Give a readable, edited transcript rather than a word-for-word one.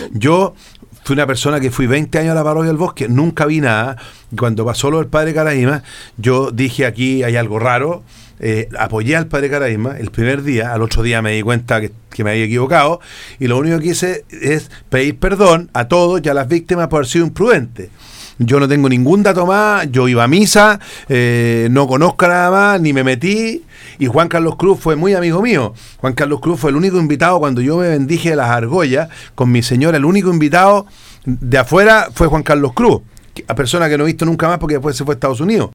Yo fui una persona que fui 20 años a la parroquia del Bosque, nunca vi nada. Cuando pasó lo del padre Caraíma, yo dije, aquí hay algo raro. Apoyé al padre Caraíma el primer día, al otro día me di cuenta que me había equivocado, y lo único que hice es pedir perdón a todos y a las víctimas por haber sido imprudente. Yo no tengo ningún dato más, yo iba a misa, no conozco nada más, ni me metí, y Juan Carlos Cruz fue muy amigo mío. Juan Carlos Cruz fue el único invitado cuando yo me bendije de las argollas con mi señora, el único invitado de afuera fue Juan Carlos Cruz, a persona que no he visto nunca más porque después se fue a Estados Unidos.